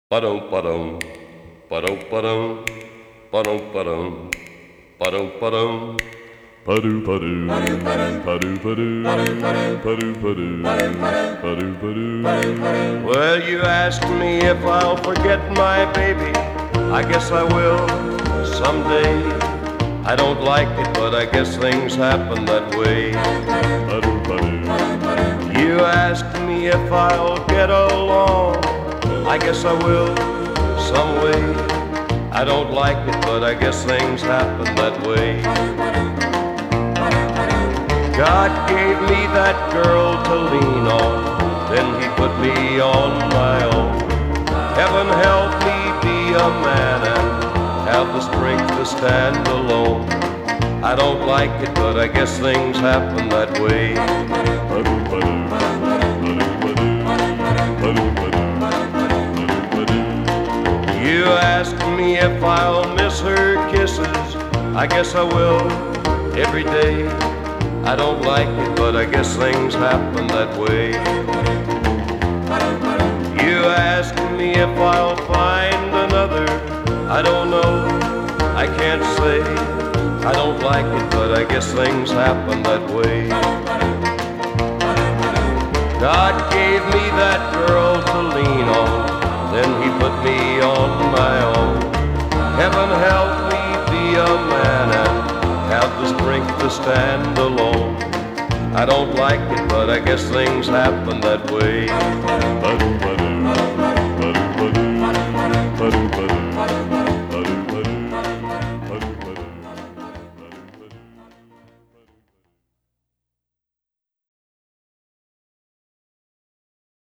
Ba-dum, ba-dum, ba-dum, ba-dum, ba-dum, ba-dum, ba-dum, ba-dum. Padu padu, padu padu, padu padu, padu padu. Well, you asked me if I'll forget my baby. I guess I will someday. I don't like it, but I guess things happen that way. Padu padu, You asked me if I'll get along. I guess I will some way. I don't like it, but I guess things happen that way. God gave me that girl to lean on, then he put me on my own. Heaven help me be a man and have the strength to stand alone. I don't like it, but I guess things happen that way. padu padu, padu padu, padu padu, padu padu. You asked me if I'll miss her kisses. I guess I will every day. I don't like it, but I guess things happen that way. You asked me if I'll find another. I don't know, I can't say. I don't like it, but I guess things happen that way. God gave me that girl to lean on, then he put me on my own. Heaven help me be a man and have the strength to stand alone. I don't like it, but I guess things happen that way.